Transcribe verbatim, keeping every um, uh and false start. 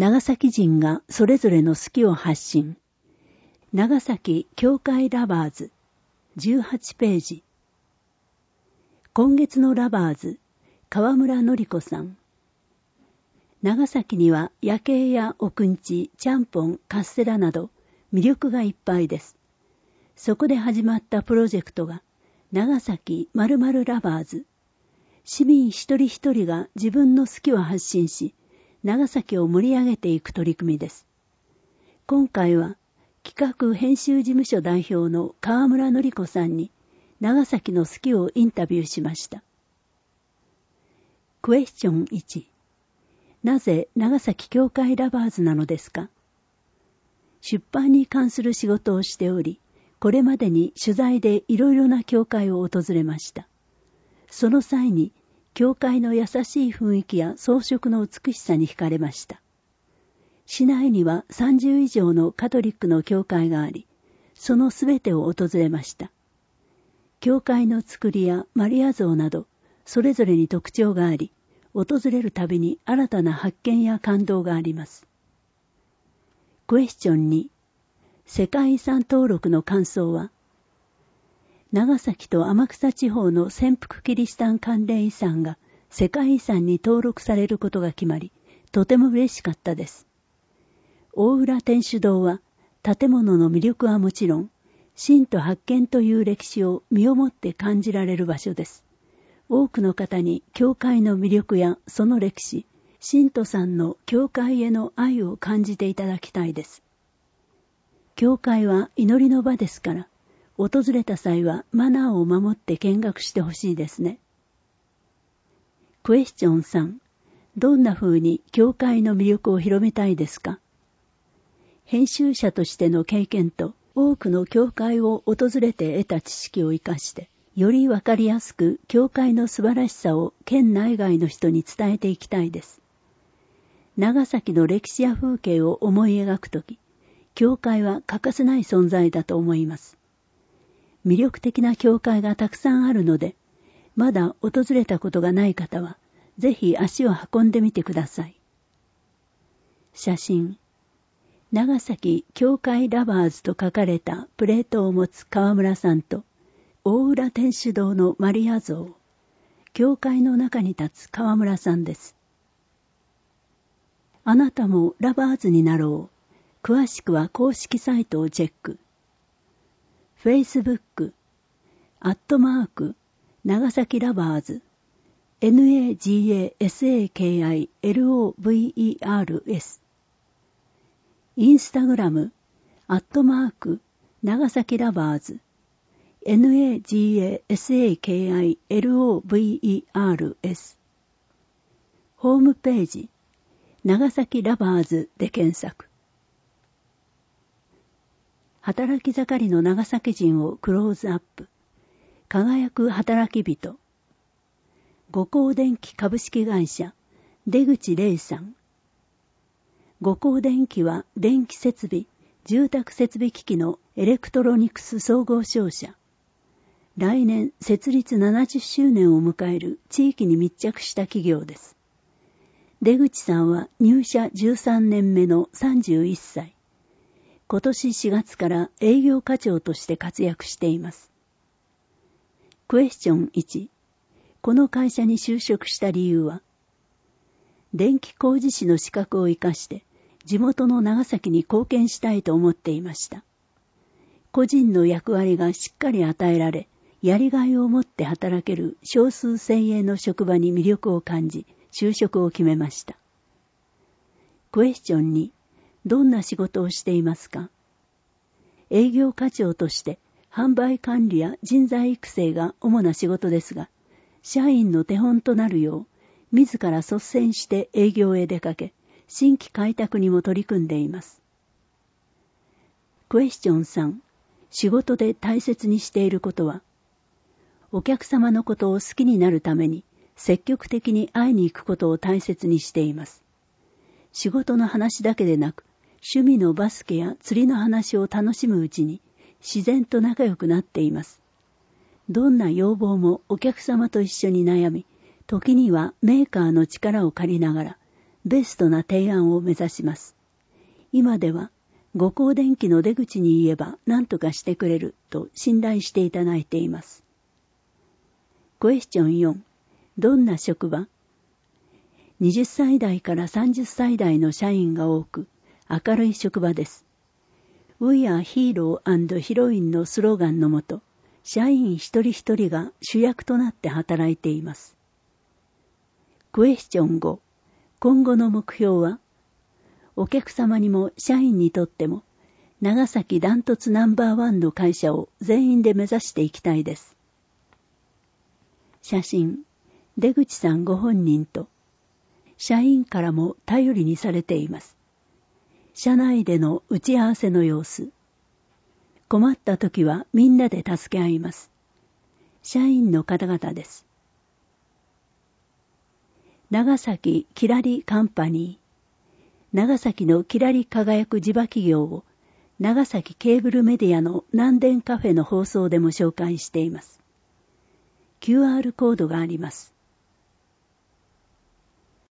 長崎人がそれぞれの好きを発信。長崎教会ラバーズじゅうはちページ。今月のラバーズ、川村のり子さん。長崎には夜景やおくんち、ちゃんぽん、カステラなど魅力がいっぱいです。そこで始まったプロジェクトが長崎〇〇ラバーズ。市民一人一人が自分の好きを発信し、長崎を盛り上げていく取り組みです。今回は企画編集事務所代表の川村のり子さんに長崎の好きをインタビューしました。クエスチョンいち。なぜ長崎教会ラバーズなのですか？出版に関する仕事をしており、これまでに取材でいろいろな教会を訪れました。その際に、教会の優しい雰囲気や装飾の美しさに惹かれました。市内にはさんじゅう以上のカトリックの教会があり、そのすべてを訪れました。教会の造りやマリア像など、それぞれに特徴があり、訪れるたびに新たな発見や感動があります。クエスチョンに、世界遺産登録の感想は、長崎と天草地方の潜伏キリシタン関連遺産が世界遺産に登録されることが決まり、とても嬉しかったです。大浦天主堂は建物の魅力はもちろん、神と発見という歴史を身をもって感じられる場所です。多くの方に教会の魅力やその歴史、神とさんの教会への愛を感じていただきたいです。教会は祈りの場ですから、訪れた際はマナーを守って見学してほしいですね。クエスチョンさん、どんな風に教会の魅力を広めたいですか？編集者としての経験と多くの教会を訪れて得た知識を生かして、よりわかりやすく教会の素晴らしさを県内外の人に伝えていきたいです。長崎の歴史や風景を思い描くとき、教会は欠かせない存在だと思います。魅力的な教会がたくさんあるので、まだ訪れたことがない方は、ぜひ足を運んでみてください。写真。長崎教会ラバーズと書かれたプレートを持つ川村さんと、大浦天主堂のマリア像。教会の中に立つ川村さんです。あなたもラバーズになろう。詳しくは公式サイトをチェック。Facebook、アットマーク、長崎ラバーズ、ナガサキラバーズ。インスタグラム、アットマーク、長崎ラバーズ、ナガサキラバーズ。ホームページ、長崎ラバーズで検索。働き盛りの長崎人をクローズアップ。輝く働き人。五光電機株式会社、出口玲さん。五光電機は電気設備、住宅設備機器のエレクトロニクス総合商社。来年設立ななじゅっしゅうねんを迎える地域に密着した企業です。出口さんは入社じゅうさんねんめのさんじゅういっさい。今年しがつから営業課長として活躍しています。クエスチョンいち。この会社に就職した理由は、電気工事士の資格を生かして地元の長崎に貢献したいと思っていました。個人の役割がしっかり与えられ、やりがいを持って働ける少数精鋭の職場に魅力を感じ、就職を決めました。クエスチョンに、どんな仕事をしていますか？営業課長として販売管理や人材育成が主な仕事ですが、社員の手本となるよう、自ら率先して営業へ出かけ、新規開拓にも取り組んでいます。クエスチョンさん、仕事で大切にしていることは、お客様のことを好きになるために、積極的に会いに行くことを大切にしています。仕事の話だけでなく、趣味のバスケや釣りの話を楽しむうちに自然と仲良くなっています。どんな要望もお客様と一緒に悩み、時にはメーカーの力を借りながらベストな提案を目指します。今ではご光電機の出口に言えば何とかしてくれると信頼していただいています。クエスチョンよん、どんな職場？はたち代からさんじゅっさい代の社員が多く、明るい職場です。We are Hero and Heroine のスローガンのもと、社員一人一人が主役となって働いています。クエスチョンご、今後の目標は？お客様にも社員にとっても、長崎ダントツナンバーワンの会社を全員で目指していきたいです。写真、出口さんご本人と、社員からも頼りにされています。社内での打ち合わせの様子。困った時はみんなで助け合います。社員の方々です。長崎キラリカンパニー。長崎のキラリ輝く地場企業を長崎ケーブルメディアの南電カフェの放送でも紹介しています。キューアール コードがあります。